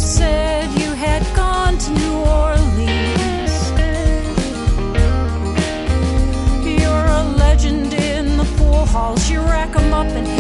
said you had gone to New Orleans. You're a legend in the pool halls. You rack 'em up and